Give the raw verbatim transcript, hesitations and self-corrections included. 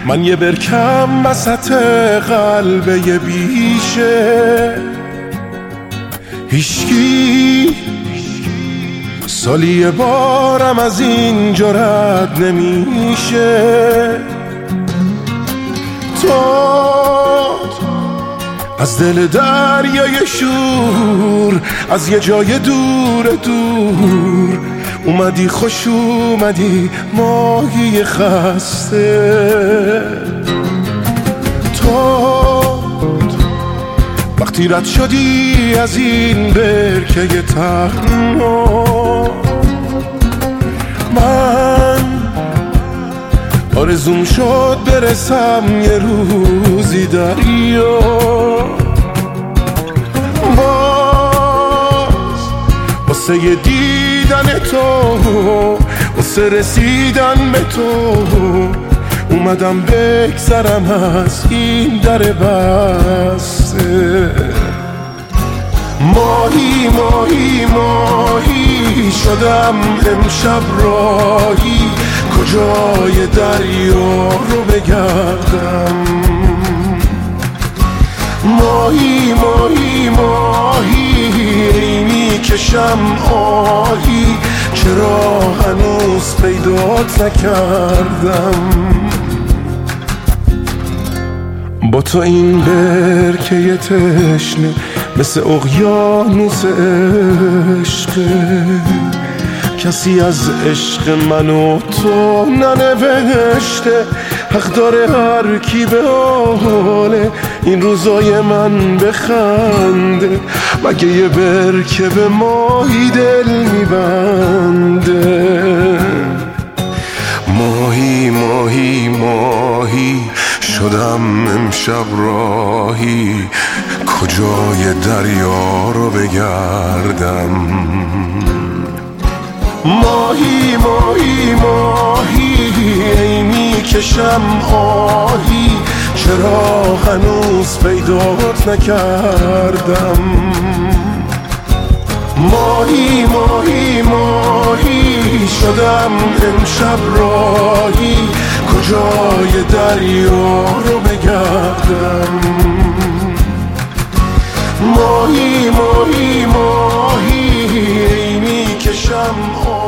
من یه برکم وسط قلب یه بیشه، هیچکی سالی یه بارم از اینجا رد نمیشه. تو از دل دریای شور، از یه جای دور دور اومدی، خوش اومدی ماهی خسته. تو وقتی رد شدی از این برکه تنها، من آرزوم شد برسم یه روزی دریا. باز واسه یه دیدن تو، واسه رسیدن به تو اومدم بگذرم از این در بسته. ماهی ماهی ماهی شدم امشب راهی، کجای دریا رو بگردم. ماهی ماهی ماهی میکشم آهی، چرا هنوز پیدات نکردم. با تو این برکه تشنه مثل اقیانوس عشقه، کسی از عشق من و تو ننوشته. حق داره هر کی به حال این روزای من بخنده، مگه یه برکه به ماهی دل میبنده. ماهی ماهی ماهی شدم امشب راهی، کجای دریا رو بگردم. ماهی ماهی ماهی ای میکشم آهی، چرا هنوز پیدات نکردم. ماهی ماهی ماهی شدم امشب راهی، کجای دریا رو بگردم. ماهی ماهی ماهی ای میکشم آهی.